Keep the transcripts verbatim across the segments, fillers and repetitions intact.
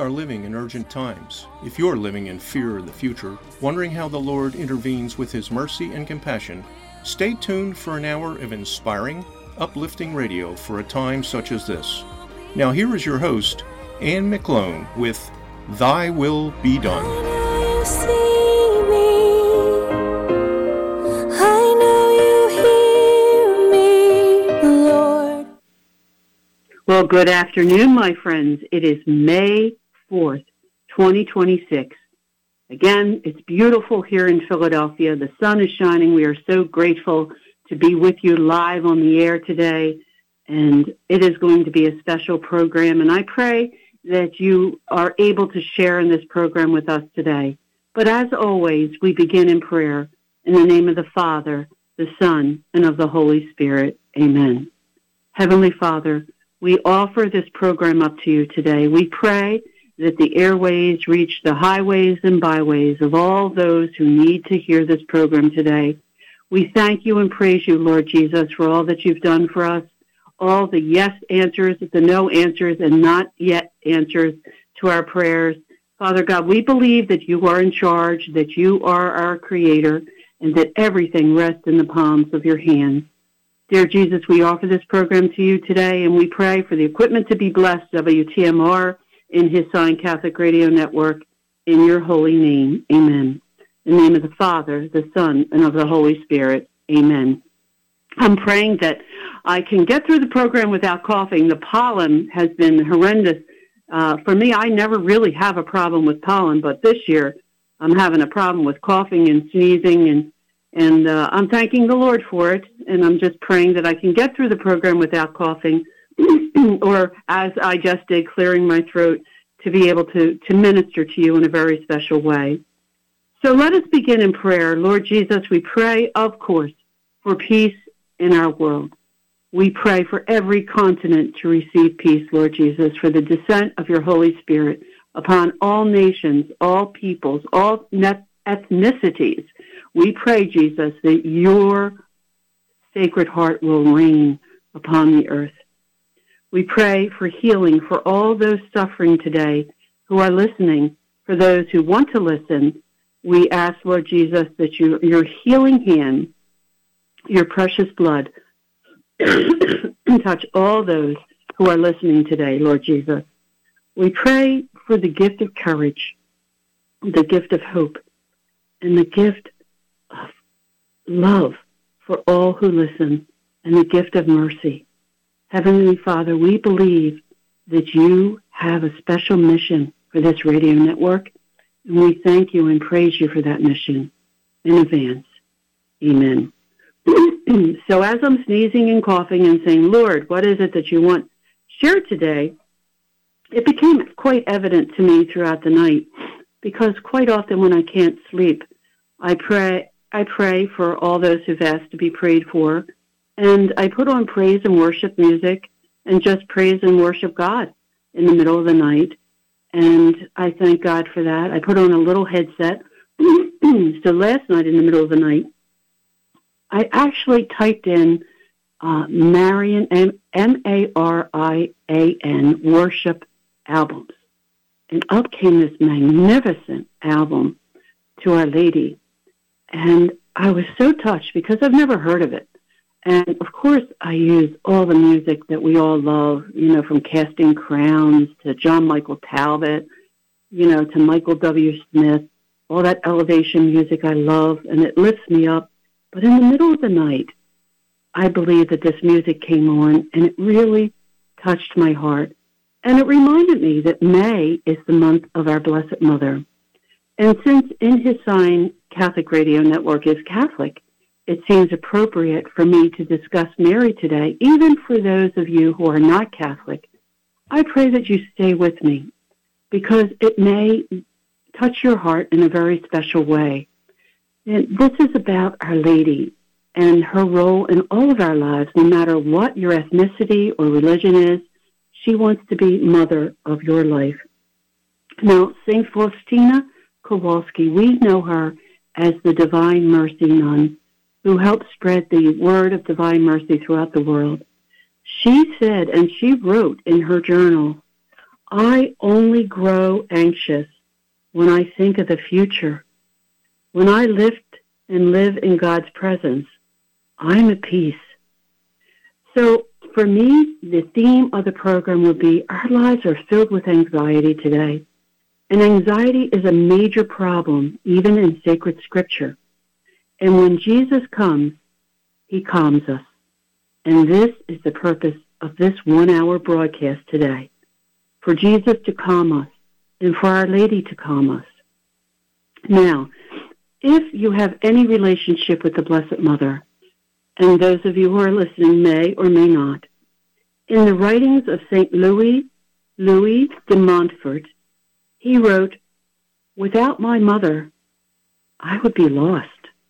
are living in urgent times. If you're living in fear of the future, wondering how the Lord intervenes with His mercy and compassion, stay tuned for an hour of inspiring, uplifting radio for a time such as this. Now here is your host, Anne McClone, with Thy Will Be Done. Well, good afternoon, my friends. It is May fourth, twenty twenty-six. Again, it's beautiful here in Philadelphia. The sun is shining. We are so grateful to be with you live on the air today, and it is going to be a special program, and I pray that you are able to share in this program with us today. But as always, we begin in prayer in the name of the Father, the Son, and of the Holy Spirit. Amen. Heavenly Father, we offer this program up to you today. We pray that the airways reach the highways and byways of all those who need to hear this program today. We thank you and praise you, Lord Jesus, for all that you've done for us, all the yes answers, the no answers, and not yet answers to our prayers. Father God, we believe that you are in charge, that you are our creator, and that everything rests in the palms of your hands. Dear Jesus, we offer this program to you today, and we pray for the equipment to be blessed, W T M R, in His Sign Catholic Radio Network, in your holy name. Amen. In the name of the Father, the Son, and of the Holy Spirit. Amen. I'm praying that I can get through the program without coughing. The pollen has been horrendous. Uh, for me, I never really have a problem with pollen, but this year I'm having a problem with coughing and sneezing, and And uh, I'm thanking the Lord for it, and I'm just praying that I can get through the program without coughing, or as I just did, clearing my throat to be able to, to minister to you in a very special way. So let us begin in prayer. Lord Jesus, we pray, of course, for peace in our world. We pray for every continent to receive peace, Lord Jesus, for the descent of your Holy Spirit upon all nations, all peoples, all ethnicities. We pray, Jesus, that your sacred heart will reign upon the earth. We pray for healing for all those suffering today who are listening, for those who want to listen. We ask, Lord Jesus, that you, your healing hand, your precious blood, touch all those who are listening today, Lord Jesus. We pray for the gift of courage, the gift of hope, and the gift of love for all who listen, and the gift of mercy. Heavenly Father, we believe that you have a special mission for this radio network, and we thank you and praise you for that mission in advance. Amen. So as I'm sneezing and coughing and saying, Lord, what is it that you want shared today, it became quite evident to me throughout the night, because quite often when I can't sleep, I pray I pray for all those who've asked to be prayed for, and I put on praise and worship music and just praise and worship God in the middle of the night, and I thank God for that. I put on a little headset. So last night in the middle of the night, I actually typed in uh, Marian, M A R I A N, worship albums, and up came this magnificent album, To Our Lady. And I was so touched because I've never heard of it. And, of course, I use all the music that we all love, you know, from Casting Crowns to John Michael Talbot, you know, to Michael W. Smith, all that elevation music I love, and it lifts me up. But in the middle of the night, I believe that this music came on, and it really touched my heart. And it reminded me that May is the month of our Blessed Mother. And since In His Sign Catholic Radio Network is Catholic, it seems appropriate for me to discuss Mary today, even for those of you who are not Catholic. I pray that you stay with me, because it may touch your heart in a very special way. And this is about Our Lady and her role in all of our lives, no matter what your ethnicity or religion is. She wants to be mother of your life. Now, Saint Faustina Kowalski, we know her as the Divine Mercy Nun, who helped spread the word of divine mercy throughout the world. She said, and she wrote in her journal, I only grow anxious when I think of the future. When I lift and live in God's presence, I'm at peace. So for me, the theme of the program will be our lives are filled with anxiety today. And anxiety is a major problem, even in sacred scripture. And when Jesus comes, he calms us. And this is the purpose of this one-hour broadcast today, for Jesus to calm us and for Our Lady to calm us. Now, if you have any relationship with the Blessed Mother, and those of you who are listening may or may not, in the writings of Saint Louis, Louis de Montfort, he wrote, "Without my mother, I would be lost."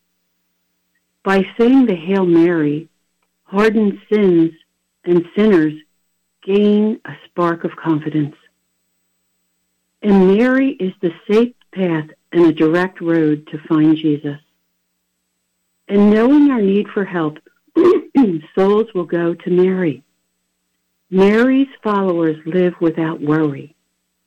By saying the Hail Mary, hardened sins and sinners gain a spark of confidence. And Mary is the safe path and a direct road to find Jesus. And knowing our need for help, souls will go to Mary. Mary's followers live without worry.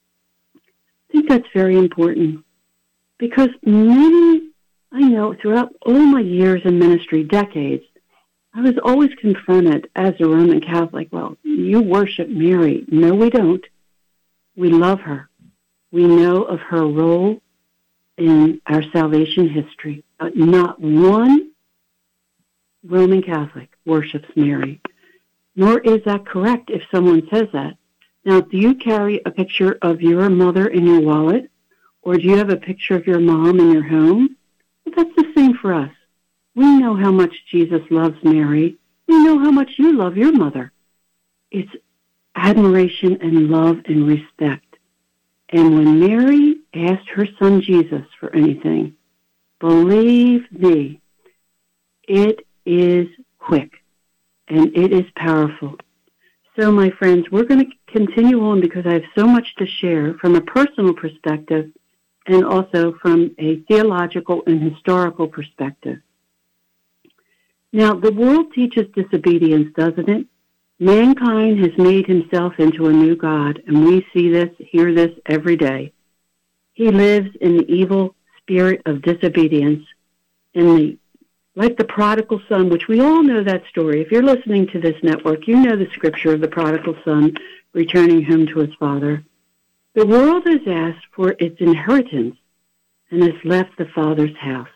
I think that's very important because many, I know throughout all my years in ministry, decades, I was always confronted as a Roman Catholic, well, you worship Mary. No, we don't. We love her. We know of her role in our salvation history. But not one Roman Catholic worships Mary, nor is that correct if someone says that. Now, do you carry a picture of your mother in your wallet, or do you have a picture of your mom in your home? Well, that's the same for us. We know how much Jesus loves Mary. We know how much you love your mother. It's admiration and love and respect. And when Mary asked her son Jesus for anything, believe me, it is quick and it is powerful. So, my friends, we're going to continue on because I have so much to share from a personal perspective and also from a theological and historical perspective. Now, the world teaches disobedience, doesn't it? Mankind has made himself into a new god, and we see this, hear this every day. He lives in the evil spirit of disobedience, in the like the prodigal son, which we all know that story. If you're listening to this network, you know the scripture of the prodigal son returning home to his father. The world has asked for its inheritance and has left the father's house.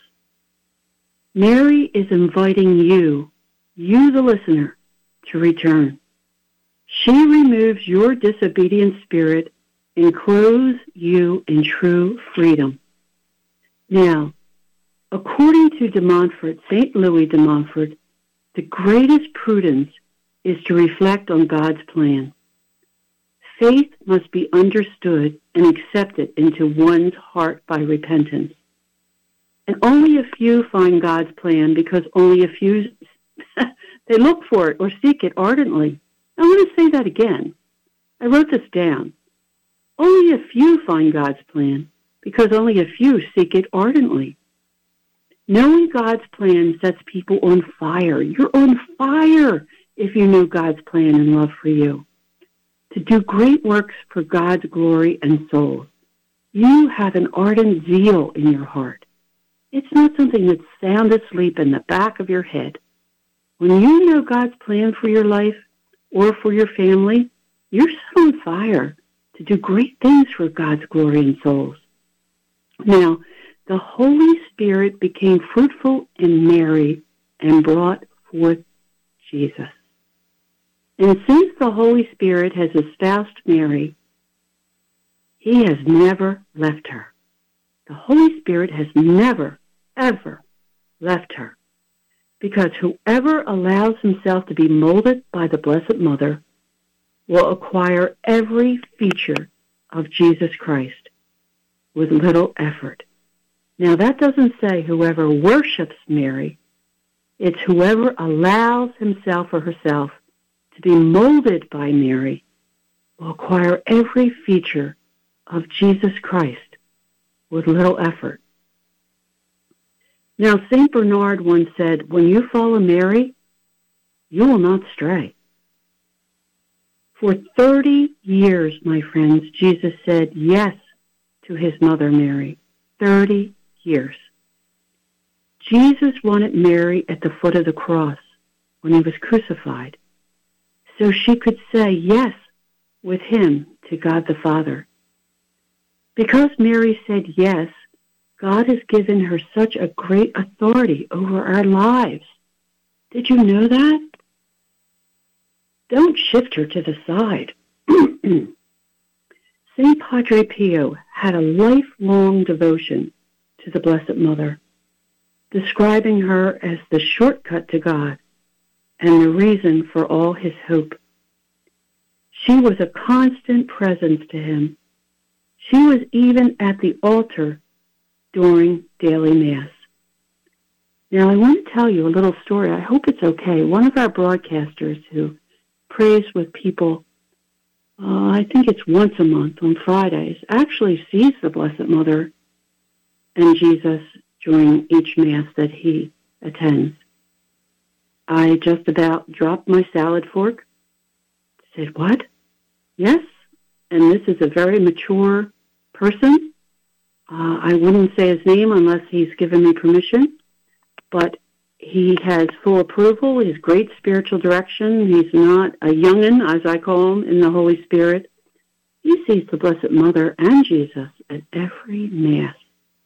Mary is inviting you, you the listener, to return. She removes your disobedient spirit and clothes you in true freedom. Now, according to de Montfort, Saint Louis de Montfort, the greatest prudence is to reflect on God's plan. Faith must be understood and accepted into one's heart by repentance. And only a few find God's plan because only a few, they look for it or seek it ardently. I want to say that again. I wrote this down. Only a few find God's plan because only a few seek it ardently. Knowing God's plan sets people on fire. You're on fire if you know God's plan and love for you. To do great works for God's glory and souls. You have an ardent zeal in your heart. It's not something that's sound asleep in the back of your head. When you know God's plan for your life or for your family, you're set on fire to do great things for God's glory and souls. Now, the Holy Spirit became fruitful in Mary and brought forth Jesus. And since the Holy Spirit has espoused Mary, he has never left her. The Holy Spirit has never, ever left her. Because whoever allows himself to be molded by the Blessed Mother will acquire every feature of Jesus Christ with little effort. Now, that doesn't say whoever worships Mary. It's whoever allows himself or herself to be molded by Mary will acquire every feature of Jesus Christ with little effort. Now, Saint Bernard once said, when you follow Mary, you will not stray. For thirty years, my friends, Jesus said yes to his mother Mary. thirty years. Jesus wanted Mary at the foot of the cross when he was crucified, so she could say yes with him to God the Father. Because Mary said yes, God has given her such a great authority over our lives. Did you know that? Don't shift her to the side. Saint Padre Pio had a lifelong devotion to the Blessed Mother, describing her as the shortcut to God and the reason for all his hope. She was a constant presence to him. She was even at the altar during daily Mass. Now, I want to tell you a little story. I hope it's okay. One of our broadcasters who prays with people, uh, I think it's once a month on Fridays, actually sees the Blessed Mother and Jesus during each Mass that he attends. I just about dropped my salad fork, said, "What? Yes?" And this is a very mature person. Uh, I wouldn't say his name unless he's given me permission, but he has full approval. He has great spiritual direction. He's not a young'un, as I call him, in the Holy Spirit. He sees the Blessed Mother and Jesus at every Mass.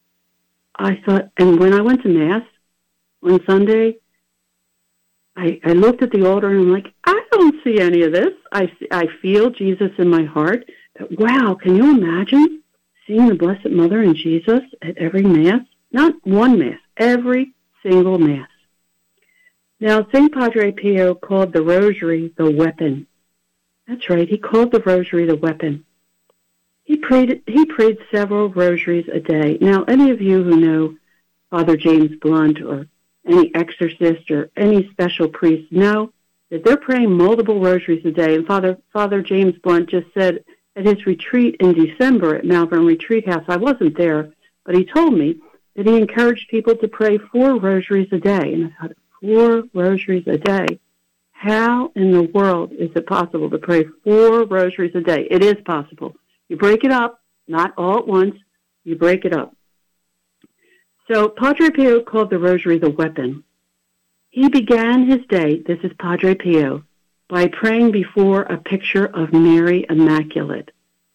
I thought, and when I went to Mass on Sunday, I, I looked at the altar and I'm like, I don't see any of this. I, I feel Jesus in my heart. But wow, can you imagine seeing the Blessed Mother and Jesus at every Mass? Not one Mass, every single Mass. Now, Saint Padre Pio called the Rosary the weapon. That's right, he called the Rosary the weapon. He prayed He prayed several rosaries a day. Now, any of you who know Father James Blunt or any exorcist or any special priest know that they're praying multiple rosaries a day. And Father Father James Blunt just said at his retreat in December at Malvern Retreat House, I wasn't there, but he told me that he encouraged people to pray four rosaries a day. And I thought, four rosaries a day? How in the world is it possible to pray four rosaries a day? It is possible. You break it up, not all at once. You break it up. So Padre Pio called the Rosary the weapon. He began his day, this is Padre Pio, by praying before a picture of Mary Immaculate.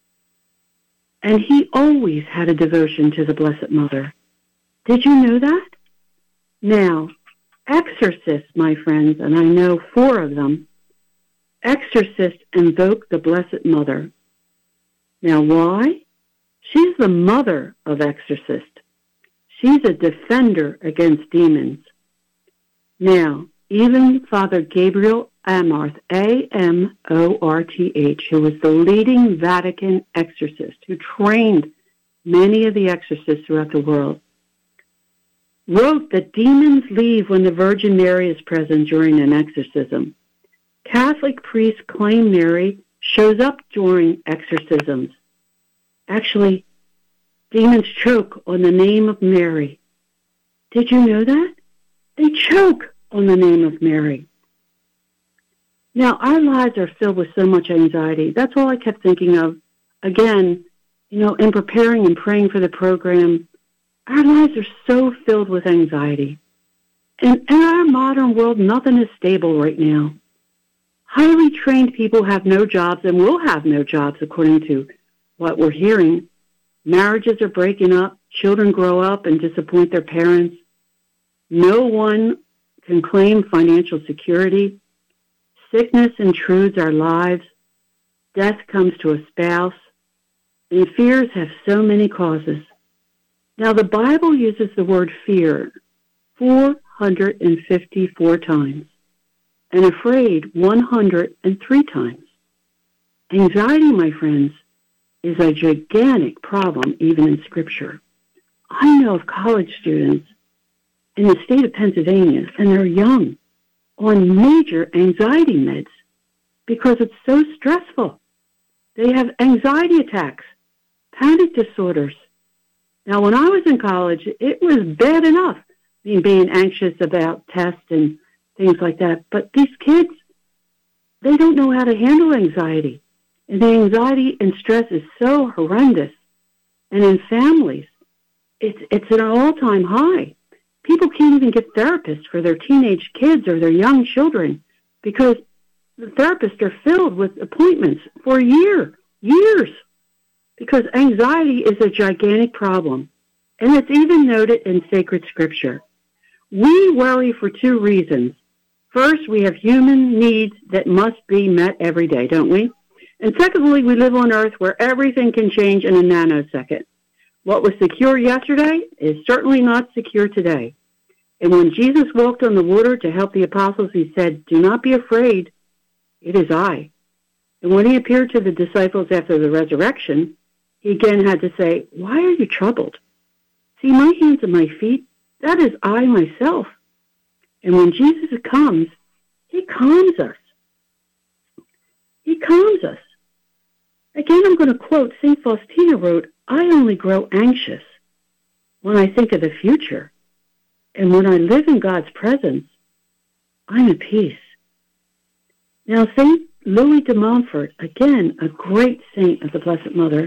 And he always had a devotion to the Blessed Mother. Did you know that? Now, exorcists, my friends, and I know four of them, exorcists invoke the Blessed Mother. Now, why? She's the mother of exorcists. She's a defender against demons. Now, even Father Gabriel Amorth, A M O R T H, who was the leading Vatican exorcist, who trained many of the exorcists throughout the world, wrote that demons leave when the Virgin Mary is present during an exorcism. Catholic priests claim Mary shows up during exorcisms. Actually, demons choke on the name of Mary. Did you know that? They choke on the name of Mary. Now, our lives are filled with so much anxiety. That's all I kept thinking of. Again, you know, in preparing and praying for the program, our lives are so filled with anxiety. And in our modern world, nothing is stable right now. Highly trained people have no jobs and will have no jobs, according to what we're hearing. Marriages are breaking up. Children grow up and disappoint their parents. No one can claim financial security. Sickness intrudes our lives. Death comes to a spouse. And fears have so many causes. Now, the Bible uses the word fear four hundred fifty-four times and afraid one hundred three times. Anxiety, my friends, is a gigantic problem even in Scripture. I know of college students in the state of Pennsylvania, and they're young, on major anxiety meds because it's so stressful. They have anxiety attacks, panic disorders. Now, when I was in college, it was bad enough, me being anxious about tests and things like that. But these kids, they don't know how to handle anxiety. And the anxiety and stress is so horrendous. And in families, it's, it's at an all-time high. People can't even get therapists for their teenage kids or their young children because the therapists are filled with appointments for a year, years, because anxiety is a gigantic problem. And it's even noted in sacred scripture. We worry for two reasons. First, we have human needs that must be met every day, don't we? And secondly, we live on earth where everything can change in a nanosecond. What was secure yesterday is certainly not secure today. And when Jesus walked on the water to help the apostles, he said, "Do not be afraid, it is I." And when he appeared to the disciples after the resurrection, he again had to say, "Why are you troubled? See my hands and my feet? That is I myself." And when Jesus comes, he calms us. He calms us. Again, I'm going to quote Saint Faustina wrote, "I only grow anxious when I think of the future. And when I live in God's presence, I'm at peace." Now, Saint Louis de Montfort, again, a great saint of the Blessed Mother,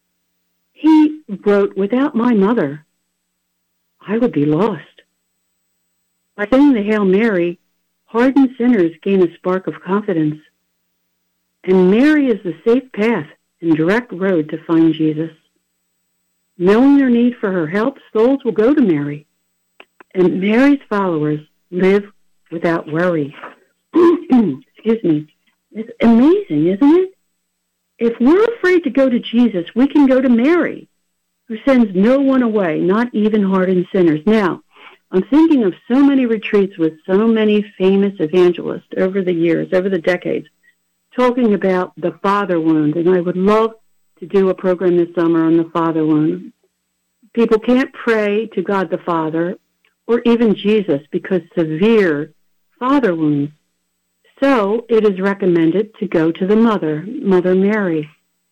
he wrote, "Without my mother, I would be lost." By saying the Hail Mary, hardened sinners gain a spark of confidence. And Mary is the safe path and direct road to find Jesus. Knowing their need for her help, souls will go to Mary. And Mary's followers live without worry. Excuse me. It's amazing, isn't it? If we're afraid to go to Jesus, we can go to Mary, who sends no one away, not even hardened sinners. Now, I'm thinking of so many retreats with so many famous evangelists over the years, over the decades, talking about the father wound, and I would love to do a program this summer on the father wound. People can't pray to God the Father or even Jesus because severe father wounds. So it is recommended to go to the mother, Mother Mary.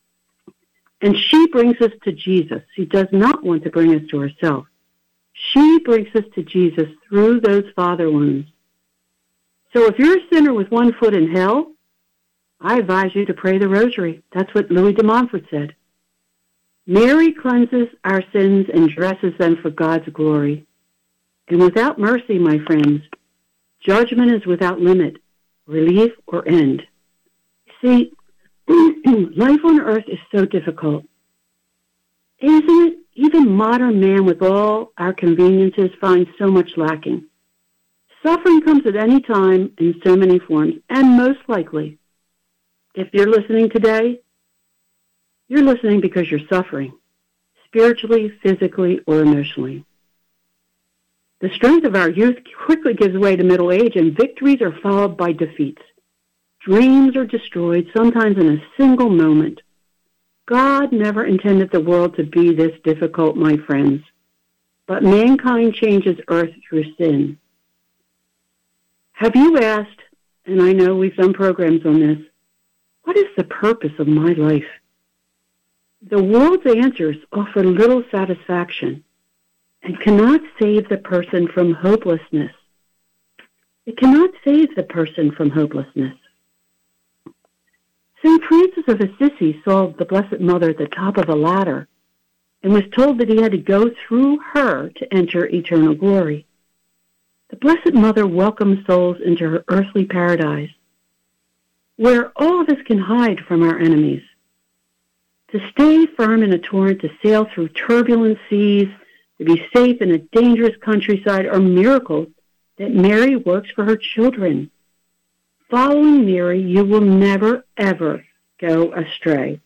And she brings us to Jesus. She does not want to bring us to herself. She brings us to Jesus through those father wounds. So if you're a sinner with one foot in hell, I advise you to pray the rosary. That's what Louis de Montfort said. Mary cleanses our sins and dresses them for God's glory. And without mercy, my friends, judgment is without limit, relief, or end. See, life on earth is so difficult. Isn't it? Even modern man with all our conveniences finds so much lacking. Suffering comes at any time in so many forms, and most likely, if you're listening today, you're listening because you're suffering, spiritually, physically, or emotionally. The strength of our youth quickly gives way to middle age, and victories are followed by defeats. Dreams are destroyed, sometimes in a single moment. God never intended the world to be this difficult, my friends, but mankind changes earth through sin. Have you asked, and I know we've done programs on this, what is the purpose of my life? The world's answers offer little satisfaction and cannot save the person from hopelessness. It cannot save the person from hopelessness. Saint Francis of Assisi saw the Blessed Mother at the top of a ladder and was told that he had to go through her to enter eternal glory. The Blessed Mother welcomes souls into her earthly paradise, where all of us can hide from our enemies. To stay firm in a torrent, to sail through turbulent seas, to be safe in a dangerous countryside are miracles that Mary works for her children. Following Mary, you will never, ever go astray.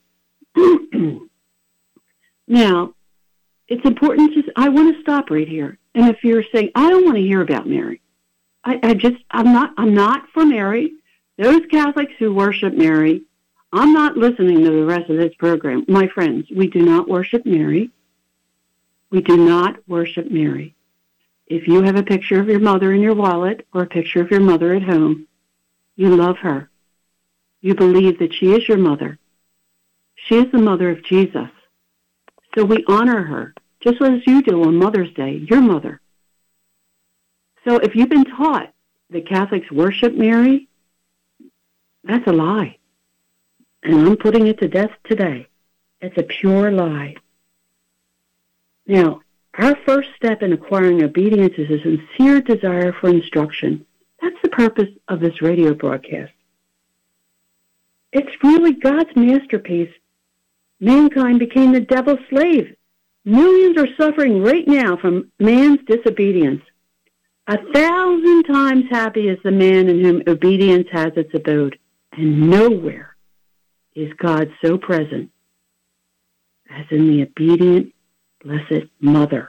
Now, it's important to, I want to stop right here. And if you're saying, I don't want to hear about Mary, I, I just, I'm not, I'm not for Mary. Those Catholics who worship Mary, I'm not listening to the rest of this program. My friends, we do not worship Mary. We do not worship Mary. If you have a picture of your mother in your wallet or a picture of your mother at home, you love her. You believe that she is your mother. She is the mother of Jesus. So we honor her, just as you do on Mother's Day, your mother. So if you've been taught that Catholics worship Mary, That's a lie. And I'm putting it to death today. It's a pure lie. Now, our first step in acquiring obedience is a sincere desire for instruction. That's the purpose of this radio broadcast. It's really God's masterpiece. Mankind became the devil's slave. Millions are suffering right now from man's disobedience. A thousand times happy is the man in whom obedience has its abode, and nowhere is God so present as in the obedient, blessed mother.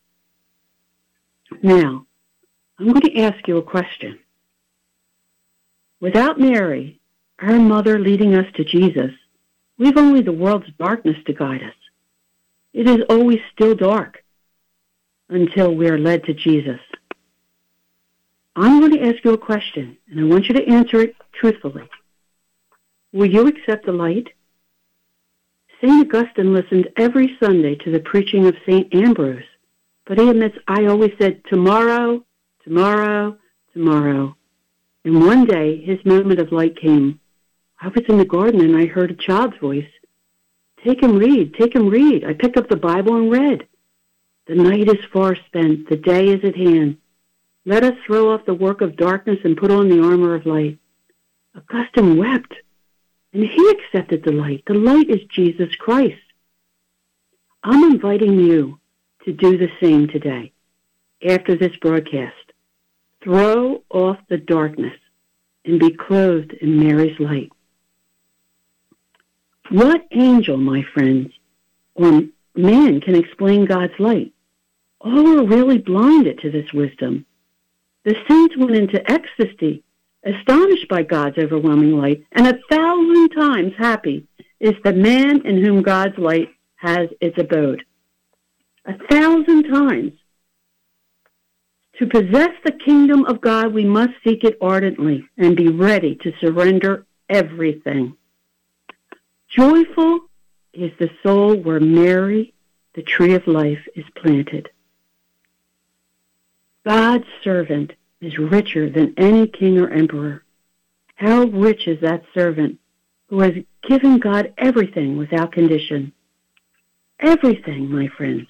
Now, I'm going to ask you a question. Without Mary, our mother leading us to Jesus, we've only the world's darkness to guide us. It is always still dark until we are led to Jesus. I'm going to ask you a question, and I want you to answer it truthfully. Will you accept the light? Saint Augustine listened every Sunday to the preaching of Saint Ambrose, but he admits, I always said, tomorrow, tomorrow, tomorrow. And one day, his moment of light came. I was in the garden and I heard a child's voice. Take him read, take him read. I picked up the Bible and read. The night is far spent, the day is at hand. Let us throw off the work of darkness and put on the armor of light. Augustine wept, and he accepted the light. The light is Jesus Christ. I'm inviting you to do the same today, after this broadcast. Throw off the darkness and be clothed in Mary's light. What angel, my friends, or man can explain God's light? All are really blinded to this wisdom. The saints went into ecstasy, astonished by God's overwhelming light, and a thousand times happy is the man in whom God's light has its abode. A thousand times. To possess the kingdom of God, we must seek it ardently and be ready to surrender everything. Joyful is the soul where Mary, the tree of life, is planted. God's servant is richer than any king or emperor. How rich is that servant who has given God everything without condition? Everything, my friends.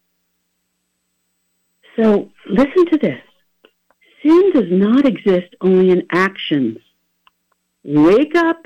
So listen to this. Sin does not exist only in actions. Wake up.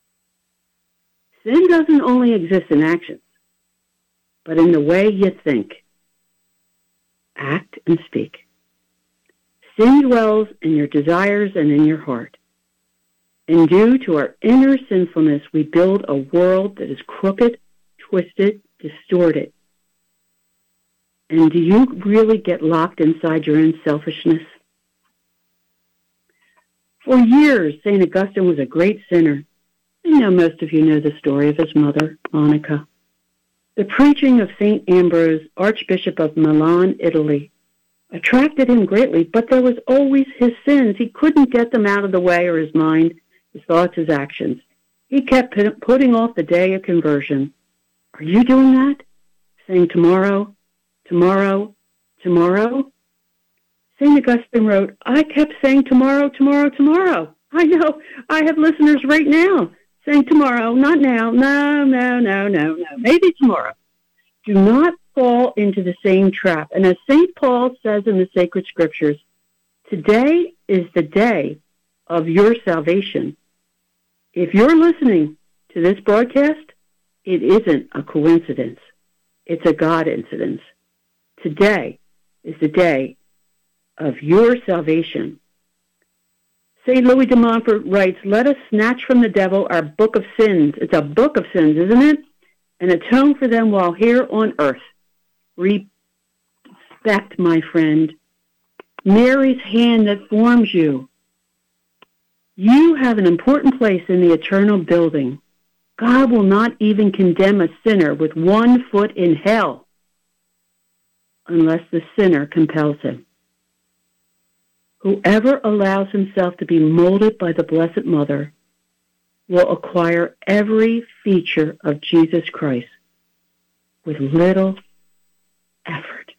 Sin doesn't only exist in actions, but in the way you think, act, and speak. Sin dwells in your desires and in your heart. And due to our inner sinfulness, we build a world that is crooked, twisted, distorted. And do you really get locked inside your own selfishness? For years, Saint Augustine was a great sinner. I know most of you know the story of his mother, Monica. The preaching of Saint Ambrose, Archbishop of Milan, Italy, attracted him greatly, but there was always his sins. He couldn't get them out of the way, or his mind, his thoughts, his actions. He kept putting off the day of conversion. Are you doing that? Saying tomorrow, tomorrow, tomorrow? Saint Augustine wrote, I kept saying tomorrow, tomorrow, tomorrow. I know, I have listeners right now saying tomorrow, not now, no, no, no, no, no, maybe tomorrow. Do not fall into the same trap. And as Saint Paul says in the sacred scriptures, today is the day of your salvation. If you're listening to this broadcast, it isn't a coincidence. It's a God incidence. Today is the day of your salvation. Saint Louis de Montfort writes, let us snatch from the devil our book of sins. It's a book of sins, isn't it? And atone for them while here on earth. Respect, my friend, Mary's hand that forms you. You have an important place in the eternal building. God will not even condemn a sinner with one foot in hell unless the sinner compels him. Whoever allows himself to be molded by the Blessed Mother will acquire every feature of Jesus Christ with little effort.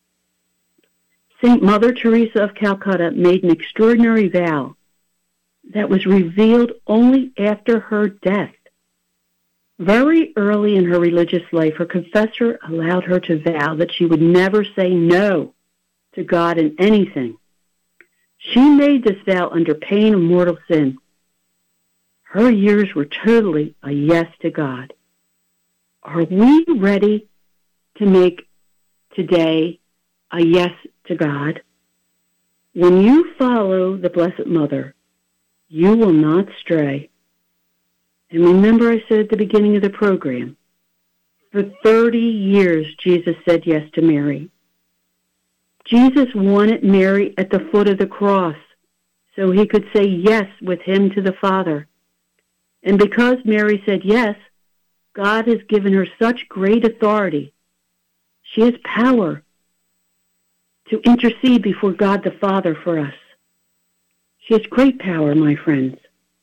Saint Mother Teresa of Calcutta made an extraordinary vow that was revealed only after her death. Very early in her religious life, her confessor allowed her to vow that she would never say no to God in anything. She made this vow under pain of mortal sin. Her years were totally a yes to God. Are we ready to make today a yes to God? When you follow the Blessed Mother, you will not stray. And remember I said at the beginning of the program, for thirty years Jesus said yes to Mary. Jesus wanted Mary at the foot of the cross so he could say yes with him to the Father. And because Mary said yes, God has given her such great authority. She has power to intercede before God the Father for us. She has great power, my friends.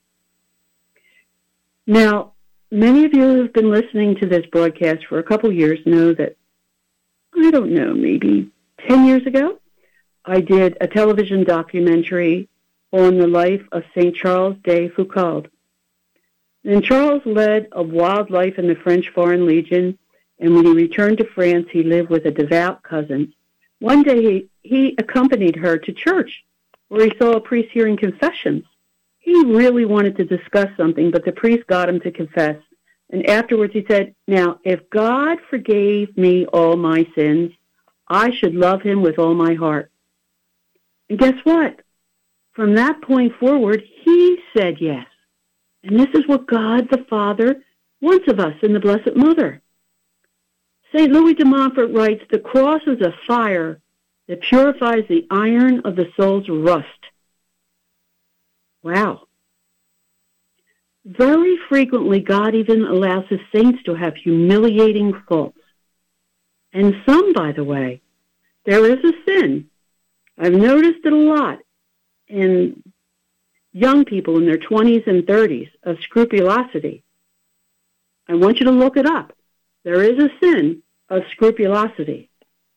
Now, many of you who have been listening to this broadcast for a couple years know that, I don't know, maybe ten years ago, I did a television documentary on the life of Saint Charles de Foucauld. And Charles led a wild life in the French Foreign Legion, and when he returned to France, he lived with a devout cousin. One day, he, he accompanied her to church, where he saw a priest hearing confessions. He really wanted to discuss something, but the priest got him to confess. And afterwards he said, now, if God forgave me all my sins, I should love him with all my heart. And guess what? From that point forward, he said yes. And this is what God the Father wants of us in the Blessed Mother. Saint Louis de Montfort writes, the cross is a fire that purifies the iron of the soul's rust. Wow. Very frequently, God even allows his saints to have humiliating faults. And some, by the way, there is a sin. I've noticed it a lot in young people in their twenties and thirties of scrupulosity. I want you to look it up. There is a sin of scrupulosity.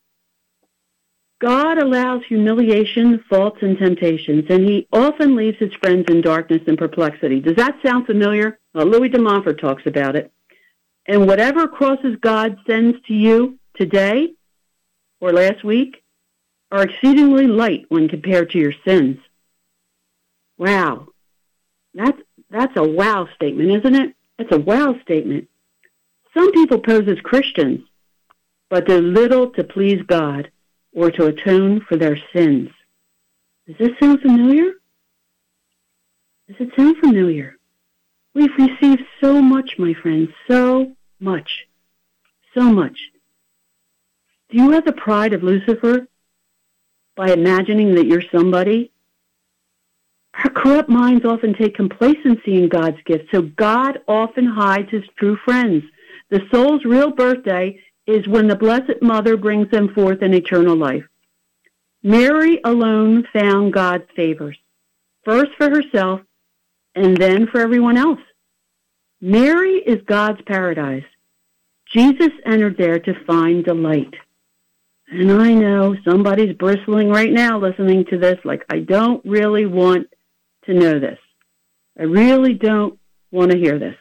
God allows humiliation, faults, and temptations, and he often leaves his friends in darkness and perplexity. Does that sound familiar? Well, Louis de Montfort talks about it. And whatever crosses God sends to you today or last week are exceedingly light when compared to your sins. Wow. That's, that's a wow statement, isn't it? It's a wow statement. Some people pose as Christians, but do little to please God or to atone for their sins. Does this sound familiar? Does it sound familiar? We've received so much, my friends, so much, so much. Do you have the pride of Lucifer by imagining that you're somebody? Our corrupt minds often take complacency in God's gift, so God often hides his true friends. The soul's real birthday is when the Blessed Mother brings them forth in eternal life. Mary alone found God's favors, first for herself and then for everyone else. Mary is God's paradise. Jesus entered there to find delight. And I know somebody's bristling right now listening to this, like, I don't really want to know this. I really don't want to hear this.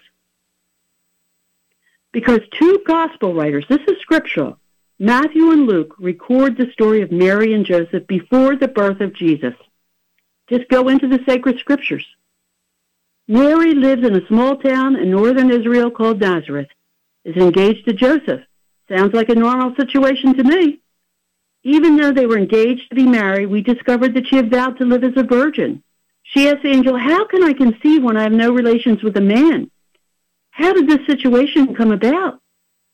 Because two gospel writers, this is scriptural, Matthew and Luke, record the story of Mary and Joseph before the birth of Jesus. Just go into the sacred scriptures. Mary lives in a small town in northern Israel called Nazareth, is engaged to Joseph. Sounds like a normal situation to me. Even though they were engaged to be married, we discovered that she had vowed to live as a virgin. She asked the angel, how can I conceive when I have no relations with a man? How did this situation come about?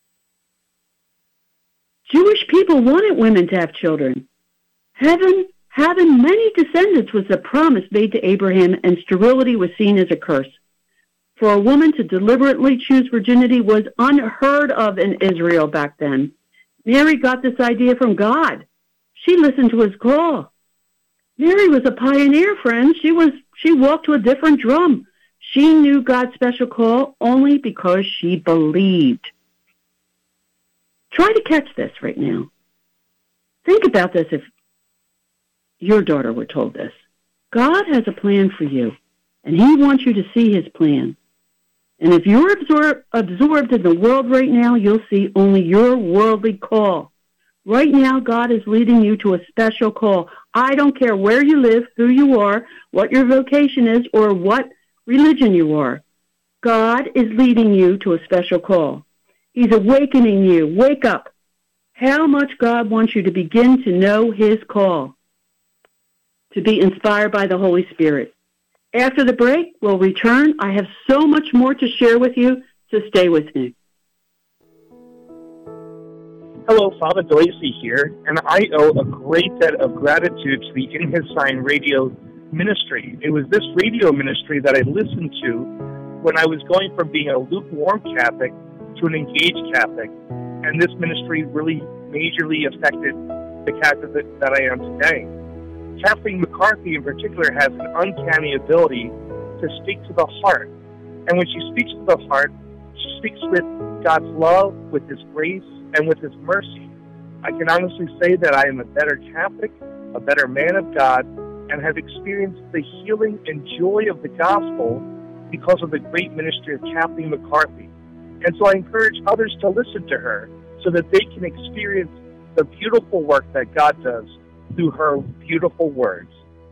Jewish people wanted women to have children. Heaven, having many descendants was the promise made to Abraham, and sterility was seen as a curse. For a woman to deliberately choose virginity was unheard of in Israel back then. Mary got this idea from God. She listened to his call. Mary was a pioneer, friends. She was she walked to a different drum. She knew God's special call only because she believed. Try to catch this right now. Think about this if your daughter were told this. God has a plan for you. And he wants you to see his plan. And if you're absor- absorbed in the world right now, you'll see only your worldly call. Right now, God is leading you to a special call. I don't care where you live, who you are, what your vocation is, or what religion you are. God is leading you to a special call. He's awakening you. Wake up. How much God wants you to begin to know his call, to be inspired by the Holy Spirit. After the break, we'll return. I have so much more to share with you, so stay with me. Hello, Father DeLacy here, and I owe a great debt of gratitude to the In His Sign radio ministry. It was this radio ministry that I listened to when I was going from being a lukewarm Catholic to an engaged Catholic, and this ministry really majorly affected the Catholic that I am today. Kathleen McCarthy in particular has an uncanny ability to speak to the heart, and when she speaks to the heart, she speaks with God's love, with his grace, and with his mercy. I can honestly say that I am a better Catholic, a better man of God, and have experienced the healing and joy of the gospel because of the great ministry of Kathleen McCarthy. And so I encourage others to listen to her so that they can experience the beautiful work that God does through her beautiful words.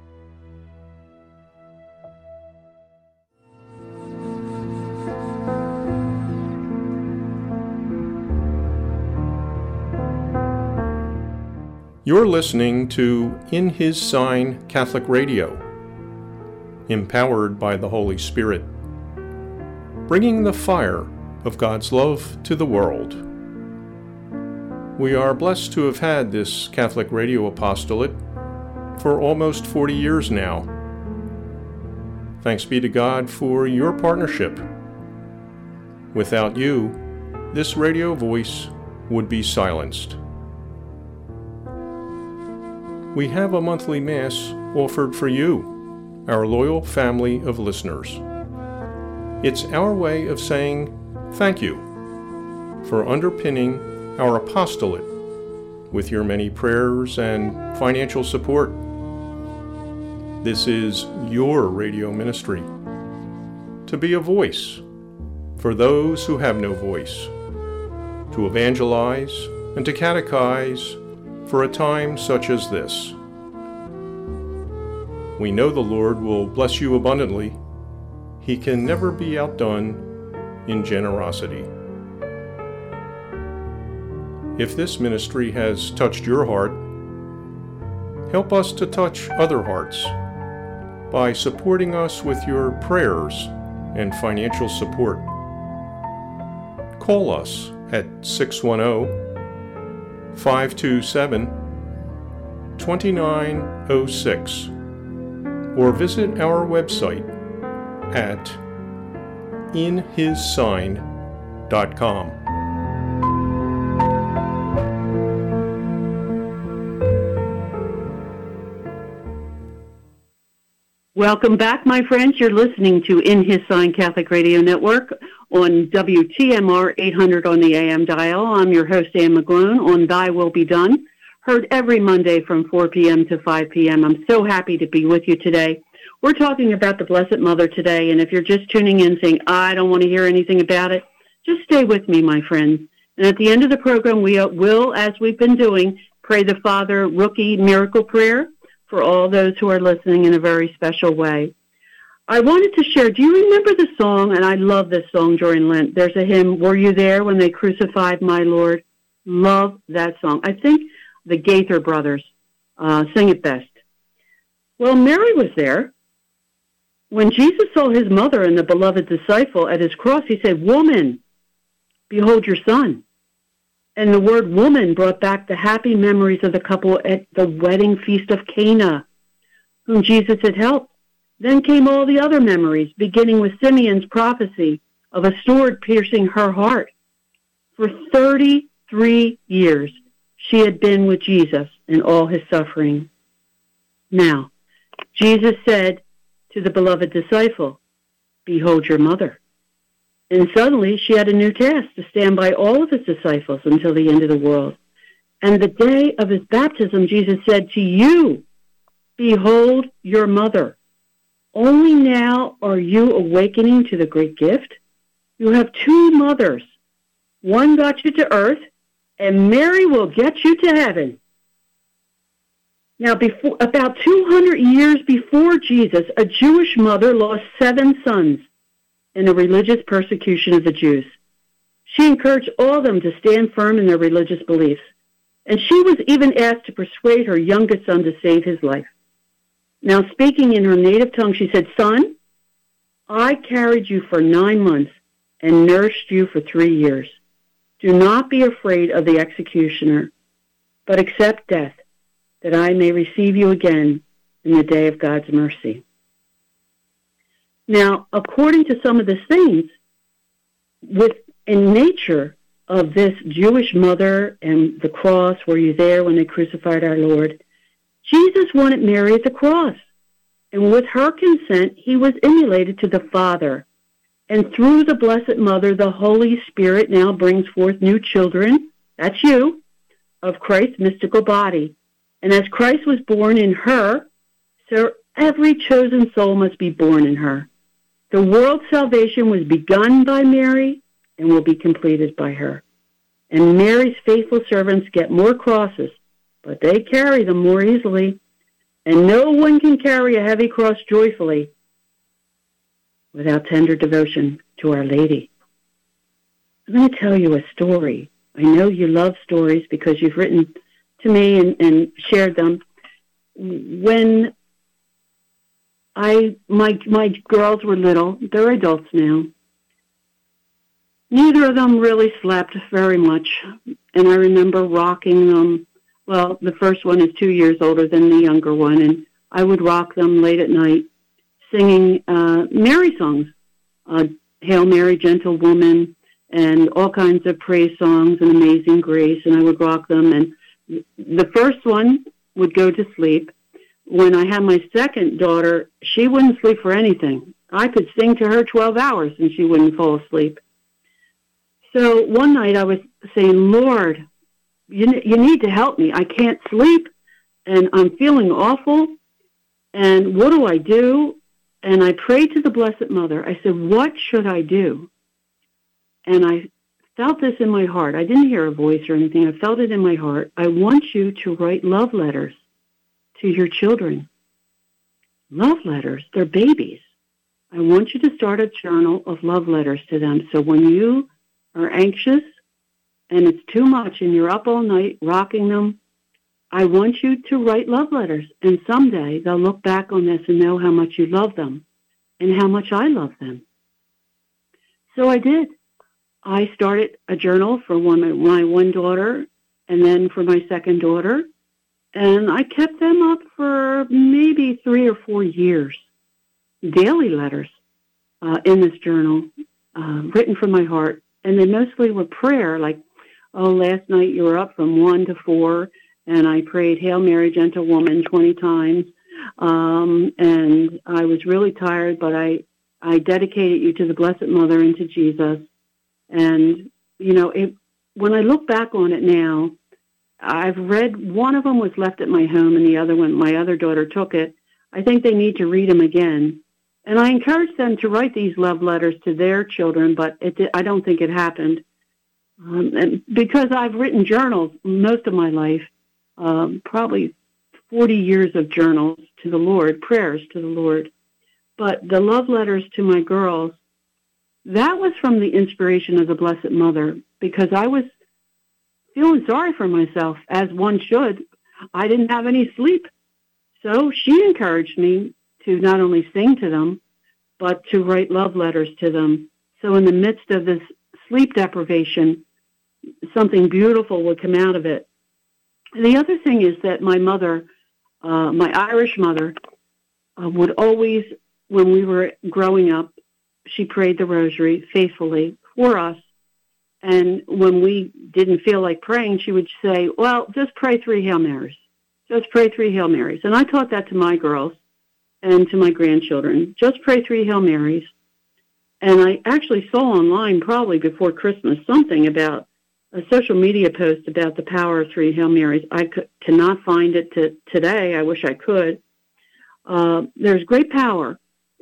You're listening to In His Sign Catholic Radio, empowered by the Holy Spirit, bringing the fire of God's love to the world. We are blessed to have had this Catholic radio apostolate for almost forty years now. Thanks be to God for your partnership. Without you, this radio voice would be silenced. We have a monthly Mass offered for you, our loyal family of listeners. It's our way of saying thank you for underpinning our apostolate with your many prayers and financial support. This is your radio ministry, to be a voice for those who have no voice, to evangelize and to catechize for a time such as this. We know the Lord will bless you abundantly. He can never be outdone in generosity. If this ministry has touched your heart, help us to touch other hearts by supporting us with your prayers and financial support. Call us at six one zero, five two seven, two nine zero six or visit our website at in his sign dot com. Welcome back, my friends. You're listening to In His Sign Catholic Radio Network on W T M R eight hundred on the A M dial. I'm your host, Ann McGlone, on Thy Will Be Done, heard every Monday from four p.m. to five p.m. I'm so happy to be with you today. We're talking about the Blessed Mother today, and if you're just tuning in saying, I don't want to hear anything about it, just stay with me, my friends. And at the end of the program, we will, as we've been doing, pray the Father Rookie Miracle Prayer for all those who are listening in a very special way. I wanted to share, do you remember the song, and I love this song during Lent, there's a hymn, Were You There When They Crucified My Lord? Love that song. I think the Gaither brothers uh, sing it best. Well, Mary was there. When Jesus saw his mother and the beloved disciple at his cross, he said, Woman, behold your son. And the word woman brought back the happy memories of the couple at the wedding feast of Cana, whom Jesus had helped. Then came all the other memories, beginning with Simeon's prophecy of a sword piercing her heart. For thirty-three years, she had been with Jesus in all his suffering. Now, Jesus said to the beloved disciple, Behold your mother. And suddenly she had a new task, to stand by all of his disciples until the end of the world. And the day of his baptism, Jesus said, To you, behold your mother. Only now are you awakening to the great gift. You have two mothers. One got you to earth, and Mary will get you to heaven. Now, before, about two hundred years before Jesus, a Jewish mother lost seven sons in a religious persecution of the Jews. She encouraged all of them to stand firm in their religious beliefs, and she was even asked to persuade her youngest son to save his life. Now, speaking in her native tongue, she said, "Son, I carried you for nine months and nursed you for three years. Do not be afraid of the executioner, but accept death, that I may receive you again in the day of God's mercy." Now, according to some of the saints, within nature of this Jewish mother and the cross, were you there when they crucified our Lord? Jesus wanted Mary at the cross, and with her consent, he was immolated to the Father. And through the Blessed Mother, the Holy Spirit now brings forth new children, that's you, of Christ's mystical body. And as Christ was born in her, so every chosen soul must be born in her. The world's salvation was begun by Mary and will be completed by her. And Mary's faithful servants get more crosses, but they carry them more easily. And no one can carry a heavy cross joyfully without tender devotion to Our Lady. I'm going to tell you a story. I know you love stories because you've written to me and, and shared them. When I my my girls were little, they're adults now. Neither of them really slept very much, and I remember rocking them. Well, the first one is two years older than the younger one, and I would rock them late at night, singing uh, Mary songs, uh, Hail Mary, Gentle Woman, and all kinds of praise songs and Amazing Grace, and I would rock them. And the first one would go to sleep. When I had my second daughter, she wouldn't sleep for anything. I could sing to her twelve hours, and she wouldn't fall asleep. So one night I was saying, Lord, you, you need to help me. I can't sleep, and I'm feeling awful, and what do I do? And I prayed to the Blessed Mother. I said, what should I do? And I felt this in my heart. I didn't hear a voice or anything. I felt it in my heart. I want you to write love letters to your children. Love letters, they're babies. I want you to start a journal of love letters to them. So when you are anxious and it's too much and you're up all night rocking them, I want you to write love letters. And someday they'll look back on this and know how much you love them and how much I love them. So I did. I started a journal for one, my one daughter and then for my second daughter. And I kept them up for maybe three or four years. Daily letters uh, in this journal, uh, written from my heart. And they mostly were prayer, like, oh, last night you were up from one to four, and I prayed Hail Mary, Gentle Woman twenty times. Um, and I was really tired, but I, I dedicated you to the Blessed Mother and to Jesus. And, you know, it, when I look back on it now, I've read, one of them was left at my home, and the other one, my other daughter took it. I think they need to read them again. And I encourage them to write these love letters to their children, but it, I don't think it happened. Um, and because I've written journals most of my life, um, probably forty years of journals to the Lord, prayers to the Lord. But the love letters to my girls, that was from the inspiration of the Blessed Mother, because I was feeling sorry for myself, as one should. I didn't have any sleep. So she encouraged me to not only sing to them, but to write love letters to them. So in the midst of this sleep deprivation, something beautiful would come out of it. The other thing is that my mother, uh, my Irish mother, uh, would always, when we were growing up, she prayed the rosary faithfully for us. And when we didn't feel like praying, she would say, well, just pray three Hail Marys. Just pray three Hail Marys. And I taught that to my girls and to my grandchildren. Just pray three Hail Marys. And I actually saw online, probably before Christmas, something about a social media post about the power of three Hail Marys. I could, cannot find it to, today. I wish I could. Uh, there's great power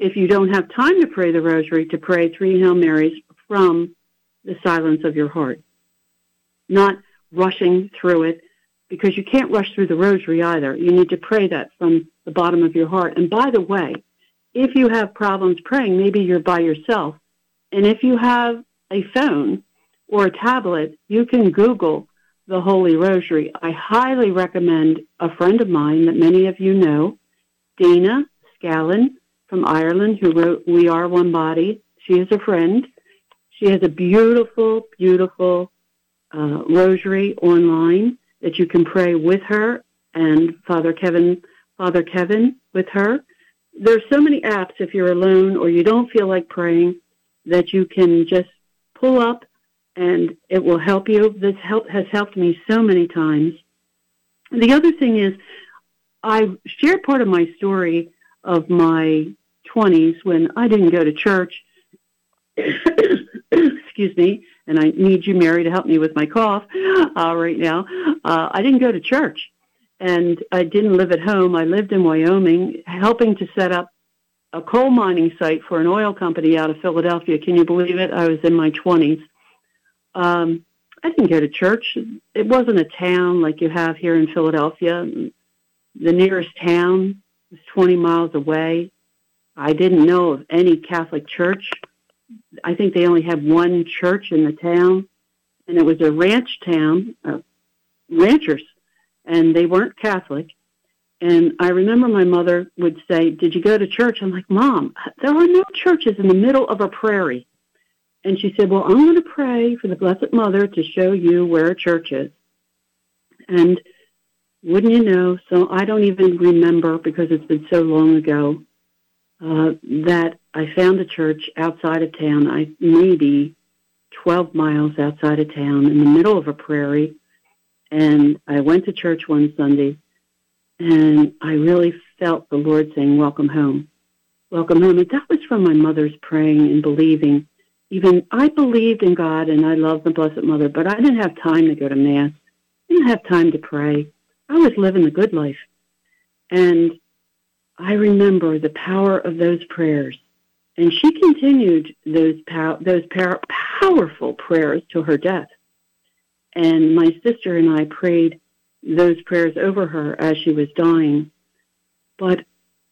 if you don't have time to pray the rosary, to pray three Hail Marys from the silence of your heart, not rushing through it, because you can't rush through the rosary either. You need to pray that from the bottom of your heart. And by the way, if you have problems praying, maybe you're by yourself, and if you have a phone or a tablet, you can Google the Holy Rosary. I highly recommend a friend of mine that many of you know, Dana Scallon from Ireland, who wrote We Are One Body. She is a friend. She has a beautiful, beautiful uh, rosary online that you can pray with her and Father Kevin, Father Kevin with her. There's so many apps if you're alone or you don't feel like praying that you can just pull up, and it will help you. This help has helped me so many times. And the other thing is, I shared part of my story of my twenties when I didn't go to church. Excuse me, and I need you, Mary, to help me with my cough uh, right now. Uh, I didn't go to church, and I didn't live at home. I lived in Wyoming, helping to set up a coal mining site for an oil company out of Philadelphia. Can you believe it? I was in my twenties. Um, I didn't go to church. It wasn't a town like you have here in Philadelphia. The nearest town was twenty miles away. I didn't know of any Catholic church. I think they only had one church in the town, and it was a ranch town, uh, ranchers, and they weren't Catholic. And I remember my mother would say, "Did you go to church?" I'm like, "Mom, there are no churches in the middle of a prairie." And she said, "Well, I'm going to pray for the Blessed Mother to show you where a church is." And wouldn't you know, so I don't even remember, because it's been so long ago, uh, that I found a church outside of town, I maybe twelve miles outside of town in the middle of a prairie. And I went to church one Sunday, and I really felt the Lord saying, "Welcome home, welcome home." And that was from my mother's praying and believing. Even I believed in God, and I loved the Blessed Mother, but I didn't have time to go to Mass. I didn't have time to pray. I was living the good life. And I remember the power of those prayers. And she continued those pow- those pow- powerful prayers to her death. And my sister and I prayed those prayers over her as she was dying. But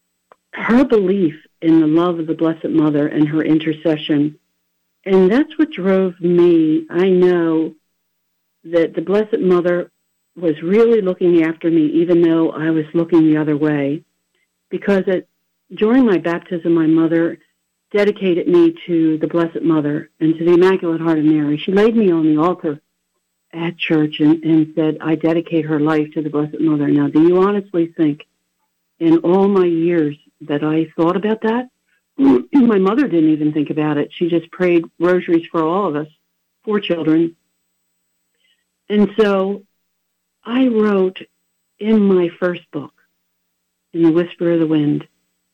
her belief in the love of the Blessed Mother and her intercession, and that's what drove me. I know that the Blessed Mother was really looking after me, even though I was looking the other way, because it, during my baptism, my mother dedicated me to the Blessed Mother and to the Immaculate Heart of Mary. She laid me on the altar at church and, and said, "I dedicate her life to the Blessed Mother." Now, do you honestly think in all my years that I thought about that? My mother didn't even think about it. She just prayed rosaries for all of us, four children. And so I wrote in my first book, In the Whisper of the Wind,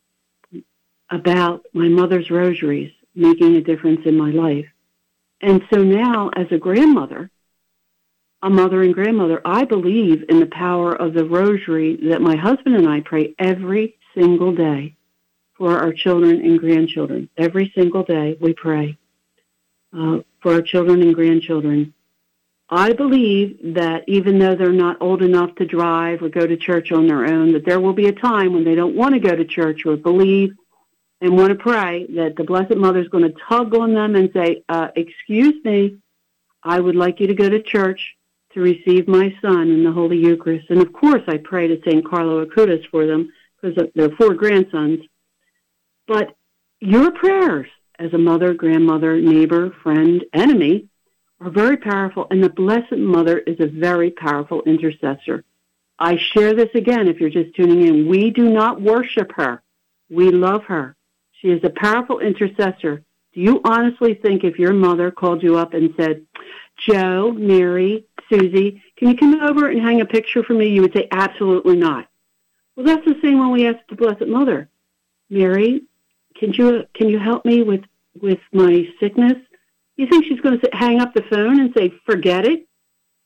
about my mother's rosaries making a difference in my life. And so now, as a grandmother, a mother and grandmother, I believe in the power of the rosary that my husband and I pray every single day for our children and grandchildren. Every single day we pray uh, for our children and grandchildren. I believe that even though they're not old enough to drive or go to church on their own, that there will be a time when they don't want to go to church or believe and want to pray, that the Blessed Mother is going to tug on them and say, uh, "Excuse me, I would like you to go to church to receive my son in the Holy Eucharist." And of course I pray to Saint Carlo Acutis for them, because they're four grandsons. But your prayers as a mother, grandmother, neighbor, friend, enemy are very powerful, and the Blessed Mother is a very powerful intercessor. I share this again if you're just tuning in. We do not worship her. We love her. She is a powerful intercessor. Do you honestly think if your mother called you up and said, "Joe, Mary, Susie, can you come over and hang a picture for me?" you would say, "Absolutely not." Well, that's the same when we ask the Blessed Mother, "Mary, can you can you help me with, with my sickness?" You think she's going to hang up the phone and say, "Forget it"?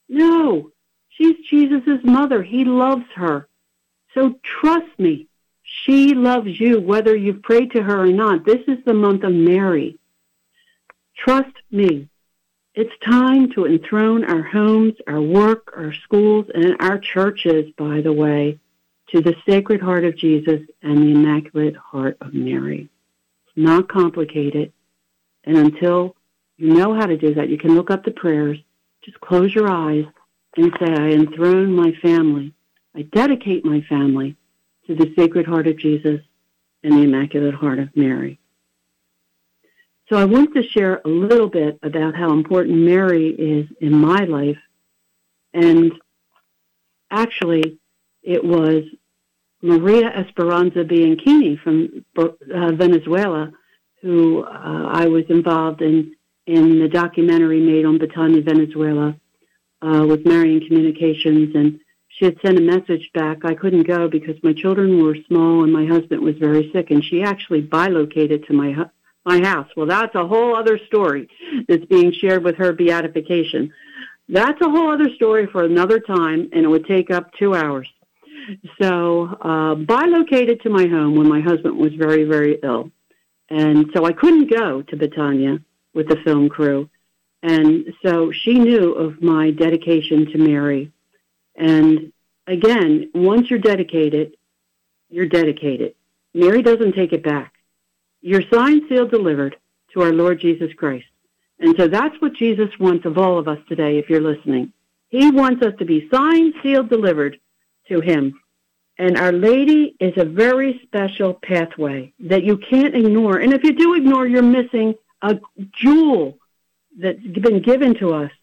No. She's Jesus' mother. He loves her. So trust me, She loves you whether you've prayed to her or not. This is the month of Mary. Trust me. It's time to enthrone our homes, our work, our schools, and our churches, by the way, to the Sacred Heart of Jesus and the Immaculate Heart of Mary. It's not complicated. And until you know how to do that, you can look up the prayers. Just close your eyes and say, I enthrone my family. I dedicate my family to the Sacred Heart of Jesus and the Immaculate Heart of Mary. So I want to share a little bit about how important Mary is in my life. And actually, it was Maria Esperanza Bianchini from uh, Venezuela, who uh, I was involved in, in the documentary made on Betania, Venezuela, uh, with Marian Communications. And she had sent a message back. I couldn't go because my children were small and my husband was very sick. And she actually bilocated to my husband. My house. Well, that's a whole other story that's being shared with her beatification. That's a whole other story for another time, and it would take up two hours. So, uh, bilocated to my home when my husband was very, very ill. And so I couldn't go to Betania with the film crew. And so she knew of my dedication to Mary. And again, once you're dedicated, you're dedicated. Mary doesn't take it back. You're signed, sealed, delivered to our Lord Jesus Christ. And so that's what Jesus wants of all of us today, if you're listening. He wants us to be signed, sealed, delivered to him. And Our Lady is a very special pathway that you can't ignore. And if you do ignore, you're missing a jewel that's been given to us.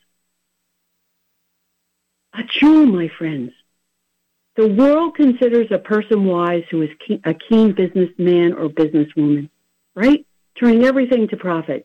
A jewel, my friends. The world considers a person wise who is a keen businessman or businesswoman. Right? Turning everything to profit.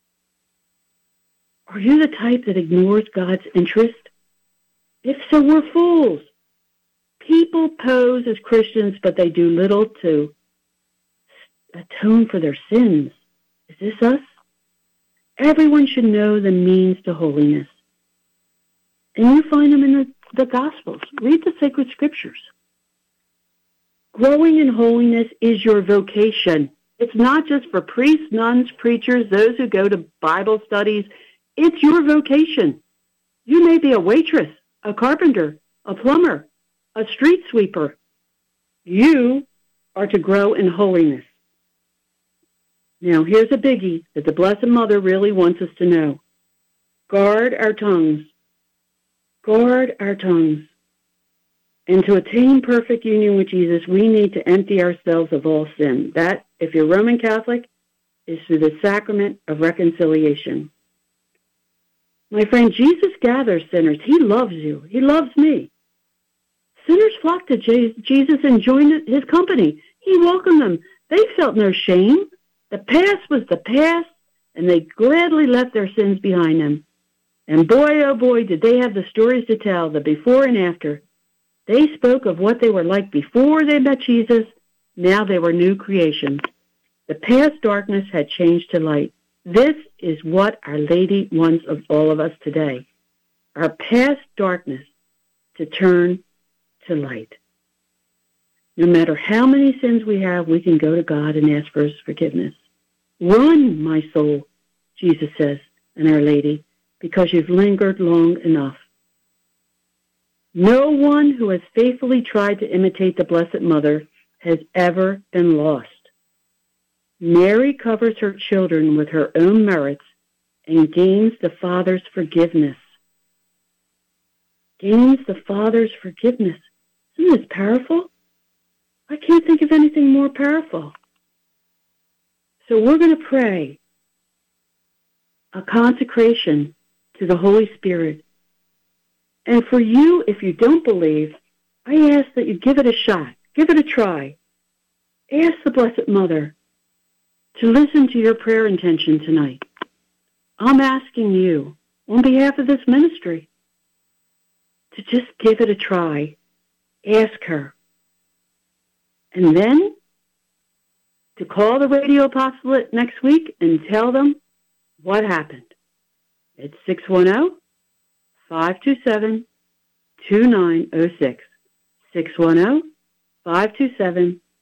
Are you the type that ignores God's interest? If so, we're fools. People pose as Christians, but they do little to atone for their sins. Is this us? Everyone should know the means to holiness. And you find them in the, the Gospels. Read the sacred scriptures. Growing in holiness is your vocation. It's not just for priests, nuns, preachers, those who go to Bible studies. It's your vocation. You may be a waitress, a carpenter, a plumber, a street sweeper. You are to grow in holiness. Now, here's a biggie that the Blessed Mother really wants us to know. Guard our tongues. Guard our tongues. And to attain perfect union with Jesus, we need to empty ourselves of all sin. That, if you're Roman Catholic, is through the sacrament of reconciliation. My friend, Jesus gathers sinners. He loves you. He loves me. Sinners flocked to Jesus and joined his company. He welcomed them. They felt no shame. The past was the past, and they gladly left their sins behind them. And boy, oh boy, did they have the stories to tell, the before and after. They spoke of what they were like before they met Jesus. Now they were new creations. The past darkness had changed to light. This is what Our Lady wants of all of us today. Our past darkness to turn to light. No matter how many sins we have, we can go to God and ask for his forgiveness. Run, my soul, Jesus says, and Our Lady, because you've lingered long enough. No one who has faithfully tried to imitate the Blessed Mother has ever been lost. Mary covers her children with her own merits and gains the Father's forgiveness. Gains the Father's forgiveness. Isn't this powerful? I can't think of anything more powerful. So we're going to pray a consecration to the Holy Spirit. And for you, if you don't believe, I ask that you give it a shot. Give it a try. Ask the Blessed Mother to listen to your prayer intention tonight. I'm asking you, on behalf of this ministry, to just give it a try. Ask her. And then to call the Radio Apostolate next week and tell them what happened. It's six one zero, five two seven, two nine zero six. six one zero, five two seven,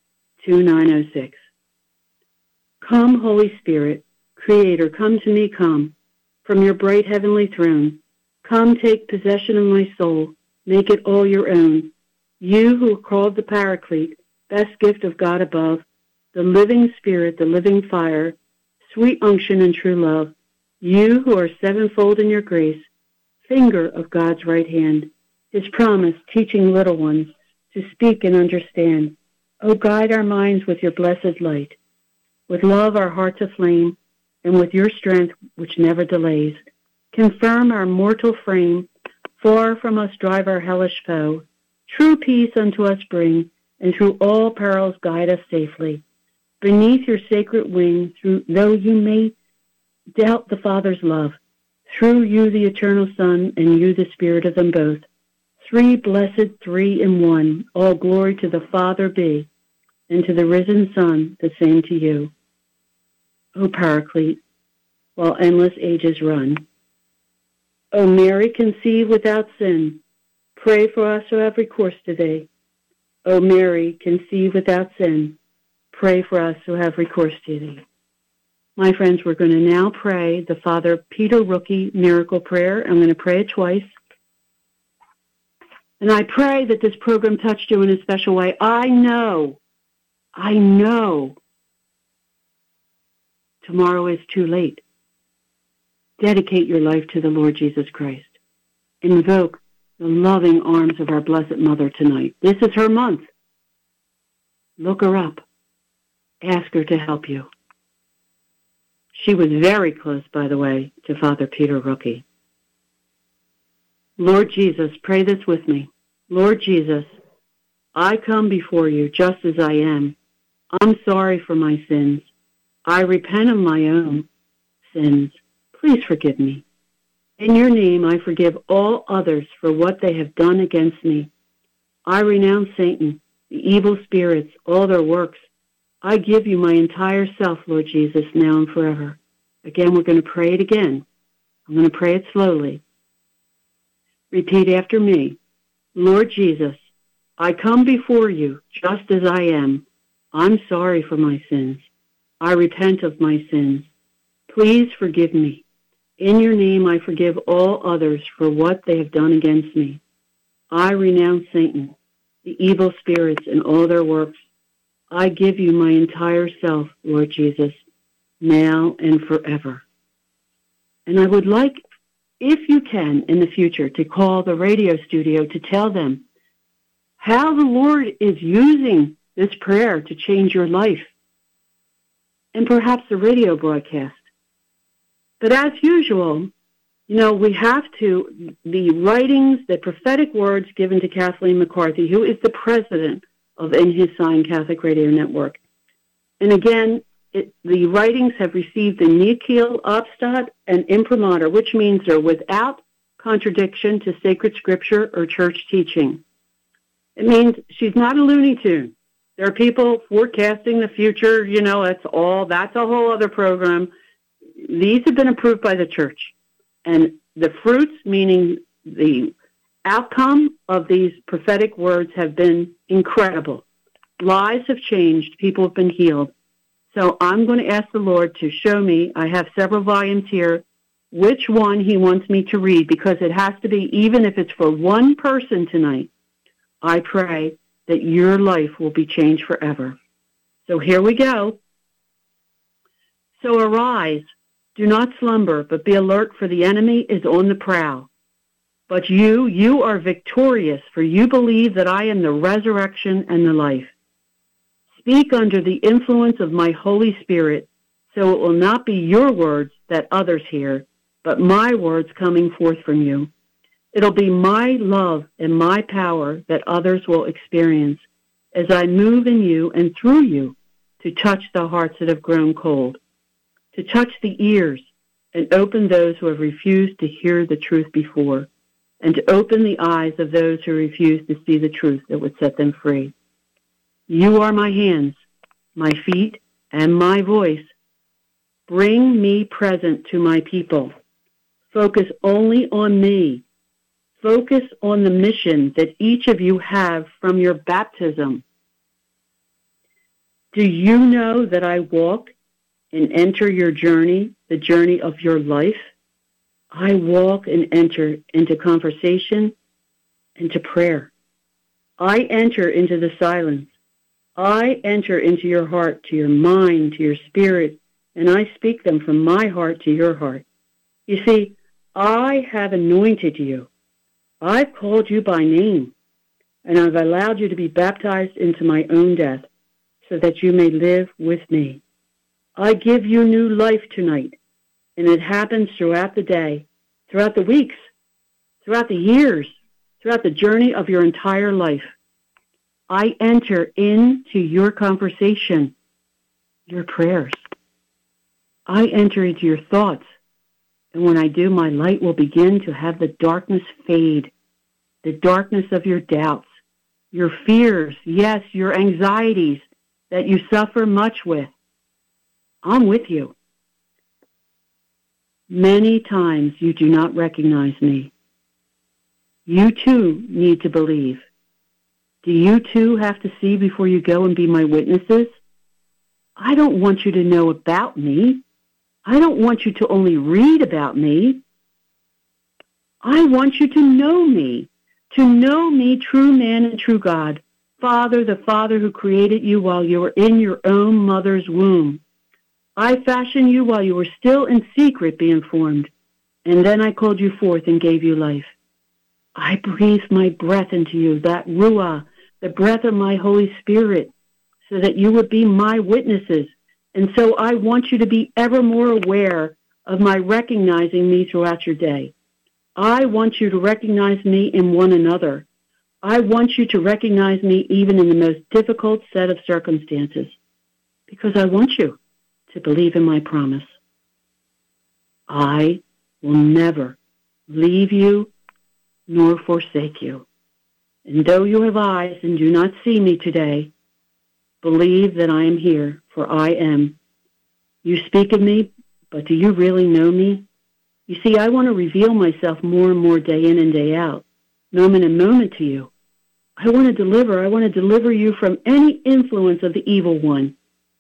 two nine zero six. Come, Holy Spirit, Creator, come to me, come, from your bright heavenly throne. Come, take possession of my soul, make it all your own. You who are called the Paraclete, best gift of God above, the living Spirit, the living fire, sweet unction and true love, you who are sevenfold in your grace, finger of God's right hand, his promise teaching little ones to speak and understand. O guide our minds with your blessed light, with love our hearts aflame, and with your strength which never delays. Confirm our mortal frame, far from us drive our hellish foe. True peace unto us bring, and through all perils guide us safely. Beneath your sacred wing, through though you may doubt the Father's love, through you the eternal Son, and you the Spirit of them both. Three blessed, three in one, all glory to the Father be, and to the risen Son, the same to you. O Paraclete, while endless ages run. O Mary, conceived without sin, pray for us who have recourse to thee. O Mary, conceived without sin, pray for us who have recourse to thee. My friends, we're going to now pray the Father Peter Rookie miracle prayer. I'm going to pray it twice. And I pray that this program touched you in a special way. I know, I know tomorrow is too late. Dedicate your life to the Lord Jesus Christ. Invoke the loving arms of our Blessed Mother tonight. This is her month. Look her up. Ask her to help you. She was very close, by the way, to Father Peter Rookie. Lord Jesus, pray this with me. Lord Jesus, I come before you just as I am. I'm sorry for my sins. I repent of my own sins. Please forgive me. In your name, I forgive all others for what they have done against me. I renounce Satan, the evil spirits, all their works. I give you my entire self, Lord Jesus, now and forever. Again, we're going to pray it again. I'm going to pray it slowly. Repeat after me. Lord Jesus, I come before you just as I am. I'm sorry for my sins. I repent of my sins. Please forgive me. In your name, I forgive all others for what they have done against me. I renounce Satan, the evil spirits, and all their works. I give you my entire self, Lord Jesus, now and forever. And I would like, if you can, in the future, to call the radio studio to tell them how the Lord is using this prayer to change your life, and perhaps the radio broadcast. But as usual, you know, we have to, the writings, the prophetic words given to Kathleen McCarthy, who is the president of In His Sign Catholic Radio Network. And again, it, the writings have received the Nihil Obstat and Imprimatur, which means they're without contradiction to sacred scripture or church teaching. It means she's not a Looney Tune. There are people forecasting the future, you know, that's all, that's a whole other program. These have been approved by the church. And the fruits, meaning the outcome of these prophetic words, have been incredible. Lives have changed. People have been healed. So I'm going to ask the Lord to show me, I have several volumes here, which one he wants me to read, because it has to be, even if it's for one person tonight, I pray that your life will be changed forever. So here we go. So arise, do not slumber, but be alert, for the enemy is on the prowl. But you, you are victorious, for you believe that I am the resurrection and the life. Speak under the influence of my Holy Spirit, so it will not be your words that others hear, but my words coming forth from you. It'll be my love and my power that others will experience as I move in you and through you to touch the hearts that have grown cold, to touch the ears and open those who have refused to hear the truth before, and to open the eyes of those who refuse to see the truth that would set them free. You are my hands, my feet, and my voice. Bring me present to my people. Focus only on me. Focus on the mission that each of you have from your baptism. Do you know that I walk and enter your journey, the journey of your life? I walk and enter into conversation, into prayer. I enter into the silence. I enter into your heart, to your mind, to your spirit, and I speak them from my heart to your heart. You see, I have anointed you. I've called you by name, and I've allowed you to be baptized into my own death so that you may live with me. I give you new life tonight, and it happens throughout the day, throughout the weeks, throughout the years, throughout the journey of your entire life. I enter into your conversation, your prayers. I enter into your thoughts, and when I do, my light will begin to have the darkness fade, the darkness of your doubts, your fears, yes, your anxieties that you suffer much with. I'm with you. Many times you do not recognize me. You too need to believe. Do you too have to see before you go and be my witnesses? I don't want you to know about me. I don't want you to only read about me. I want you to know me, to know me, true man and true God, Father, the Father who created you while you were in your own mother's womb. I fashioned you while you were still in secret being formed, and then I called you forth and gave you life. I breathed my breath into you, that Ruah, the breath of my Holy Spirit, so that you would be my witnesses. And so I want you to be ever more aware of my recognizing me throughout your day. I want you to recognize me in one another. I want you to recognize me even in the most difficult set of circumstances, because I want you to believe in my promise. I will never leave you nor forsake you. And though you have eyes and do not see me today, believe that I am here, for I am. You speak of me, but do you really know me? You see, I want to reveal myself more and more day in and day out, moment and moment to you. I want to deliver. I want to deliver you from any influence of the evil one.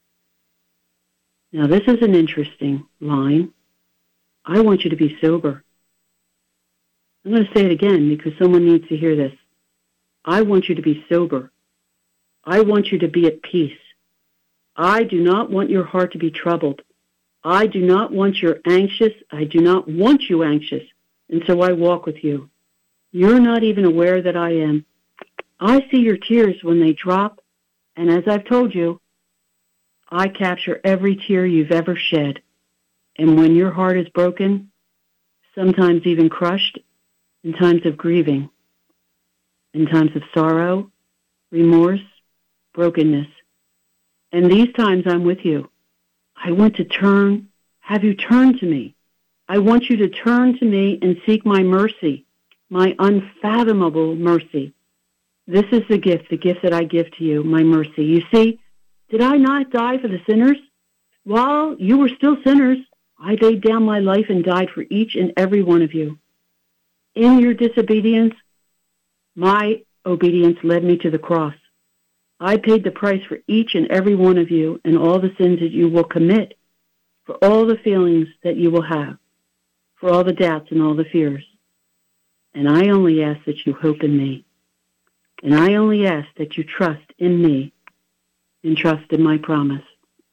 Now, this is an interesting line. I want you to be sober. I'm going to say it again because someone needs to hear this. I want you to be sober. I want you to be at peace. I do not want your heart to be troubled. I do not want you anxious. I do not want you anxious. And so I walk with you. You're not even aware that I am. I see your tears when they drop. And as I've told you, I capture every tear you've ever shed. And when your heart is broken, sometimes even crushed, in times of grieving, in times of sorrow, remorse, brokenness. And these times I'm with you. I want to turn, have you turn to me. I want you to turn to me and seek my mercy, my unfathomable mercy. This is the gift, the gift that I give to you, my mercy. You see, did I not die for the sinners? While you were still sinners, I laid down my life and died for each and every one of you. In your disobedience, my obedience led me to the cross. I paid the price for each and every one of you and all the sins that you will commit, for all the feelings that you will have, for all the doubts and all the fears. And I only ask that you hope in me. And I only ask that you trust in me and trust in my promise.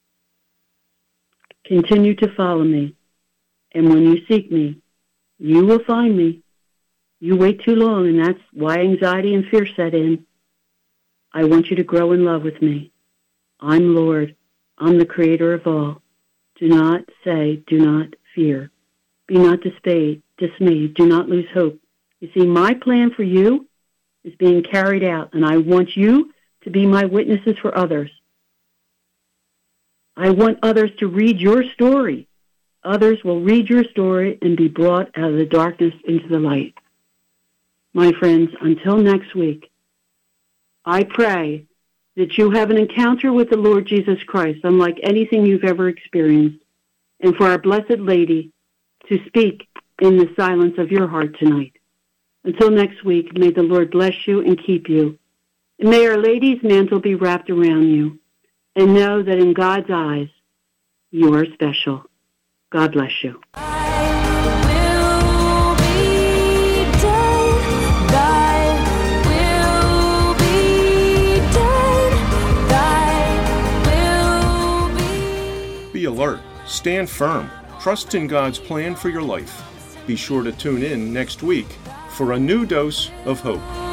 Continue to follow me. And when you seek me, you will find me. You wait too long, and that's why anxiety and fear set in. I want you to grow in love with me. I'm Lord. I'm the creator of all. Do not say, do not fear. Be not dismayed. dismayed. Do not lose hope. You see, my plan for you is being carried out, and I want you to be my witnesses for others. I want others to read your story. Others will read your story and be brought out of the darkness into the light. My friends, until next week, I pray that you have an encounter with the Lord Jesus Christ, unlike anything you've ever experienced, and for our Blessed Lady to speak in the silence of your heart tonight. Until next week, may the Lord bless you and keep you. And may Our Lady's mantle be wrapped around you. and know that in God's eyes, you are special. God bless you. Be alert, stand firm, trust in God's plan for your life. Be sure to tune in next week for a new dose of hope.